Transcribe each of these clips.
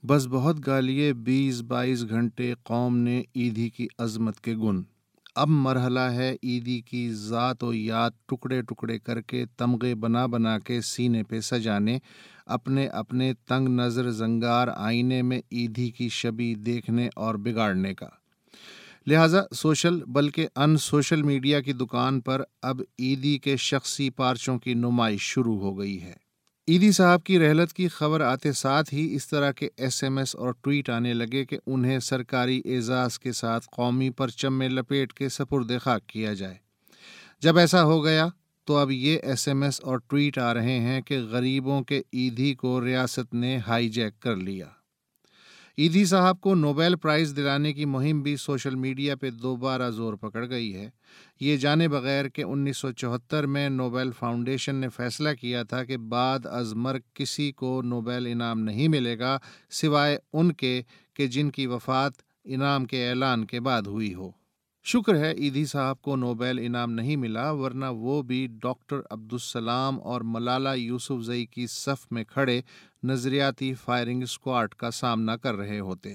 بس بہت گالیے 20-22 گھنٹے قوم نے عیدی کی عظمت کے گن. اب مرحلہ ہے عیدی کی ذات و یاد ٹکڑے ٹکڑے کر کے تمغے بنا بنا کے سینے پہ سجانے، اپنے اپنے تنگ نظر زنگار آئینے میں عیدی کی شبیہ دیکھنے اور بگاڑنے کا. لہٰذا سوشل بلکہ ان سوشل میڈیا کی دکان پر اب عیدی کے شخصی پارچوں کی نمائش شروع ہو گئی ہے. عیدی صاحب کی رحلت کی خبر آتے ساتھ ہی اس طرح کے SMS اور ٹویٹ آنے لگے کہ انہیں سرکاری اعزاز کے ساتھ قومی پرچم میں لپیٹ کے سپرد خاک کیا جائے. جب ایسا ہو گیا تو اب یہ SMS اور ٹویٹ آ رہے ہیں کہ غریبوں کے عیدی کو ریاست نے ہائی جیک کر لیا. عیدی صاحب کو نوبیل پرائز دلانے کی مہم بھی سوشل میڈیا پہ دوبارہ زور پکڑ گئی ہے، یہ جانے بغیر کہ 1974 میں نوبیل فاؤنڈیشن نے فیصلہ کیا تھا کہ بعد از مرگ کسی کو نوبیل انعام نہیں ملے گا سوائے ان کے کہ جن کی وفات انعام کے اعلان کے بعد ہوئی ہو. شکر ہے عیدی صاحب کو نوبیل انعام نہیں ملا، ورنہ وہ بھی ڈاکٹر عبدالسلام اور ملالہ یوسفزئی کی صف میں کھڑے نظریاتی فائرنگ اسکواڈ کا سامنا کر رہے ہوتے.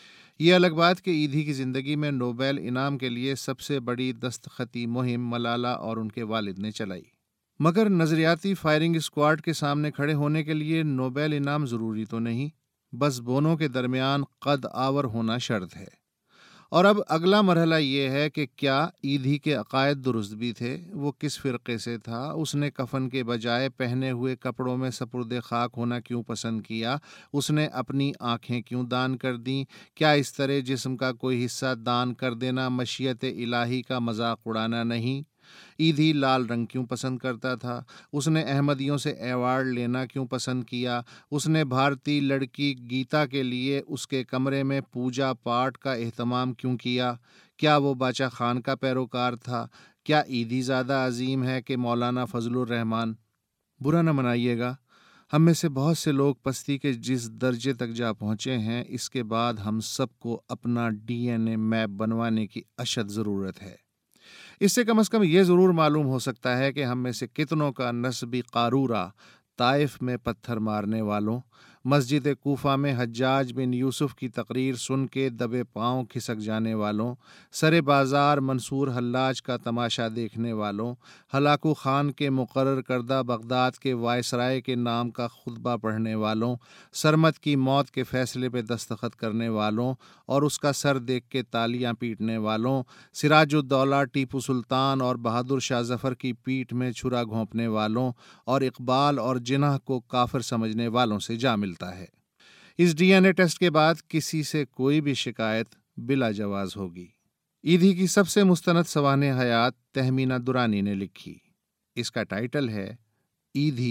یہ الگ بات کہ عیدی کی زندگی میں نوبیل انعام کے لیے سب سے بڑی دستخطی مہم ملالہ اور ان کے والد نے چلائی، مگر نظریاتی فائرنگ اسکواڈ کے سامنے کھڑے ہونے کے لیے نوبیل انعام ضروری تو نہیں، بس دونوں کے درمیان قد آور ہونا شرط ہے. اور اب اگلا مرحلہ یہ ہے کہ کیا عیدی کے عقائد درست بھی تھے؟ وہ کس فرقے سے تھا؟ اس نے کفن کے بجائے پہنے ہوئے کپڑوں میں سپرد خاک ہونا کیوں پسند کیا؟ اس نے اپنی آنکھیں کیوں دان کر دیں؟ کیا اس طرح جسم کا کوئی حصہ دان کر دینا مشیت الہی کا مذاق اڑانا نہیں؟ عیدی لال رنگ کیوں پسند کرتا تھا؟ اس نے احمدیوں سے ایوارڈ لینا کیوں پسند کیا؟ اس نے بھارتی لڑکی گیتا کے لیے اس کے کمرے میں پوجا پاٹ کا اہتمام کیوں کیا؟ کیا وہ باچا خان کا پیروکار تھا؟ کیا عیدی زیادہ عظیم ہے کہ مولانا فضل الرحمان؟ برا نہ منائیے گا، ہم میں سے بہت سے لوگ پستی کے جس درجے تک جا پہنچے ہیں، اس کے بعد ہم سب کو اپنا DNA میپ بنوانے کی اشد ضرورت ہے. اس سے کم از کم یہ ضرور معلوم ہو سکتا ہے کہ ہم میں سے کتنوں کا نسبی قارورہ طائف میں پتھر مارنے والوں، مسجد کوفہ میں حجاج بن یوسف کی تقریر سن کے دبے پاؤں کھسک جانے والوں، سر بازار منصور حلاج کا تماشا دیکھنے والوں، ہلاکو خان کے مقرر کردہ بغداد کے وائسرائے کے نام کا خطبہ پڑھنے والوں، سرمد کی موت کے فیصلے پہ دستخط کرنے والوں اور اس کا سر دیکھ کے تالیاں پیٹنے والوں، سراج الدولہ ٹیپو سلطان اور بہادر شاہ ظفر کی پیٹھ میں چھرا گھونپنے والوں اور اقبال اور جناح کو کافر سمجھنے والوں سے جا ملتا ہے. اس DNA ٹیسٹ کے بعد کسی سے کوئی بھی شکایت بلا جواز ہوگی. عیدی کی سب سے مستند سوانح حیات تہمینہ درانی نے لکھی. اس کا ٹائٹل ہے عیدی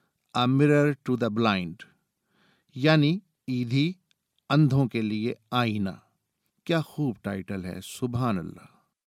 A Mirror to the Blind، یعنی عیدی اندھوں کے لیے آئینہ. کیا خوب ٹائٹل ہے، سبحان اللہ.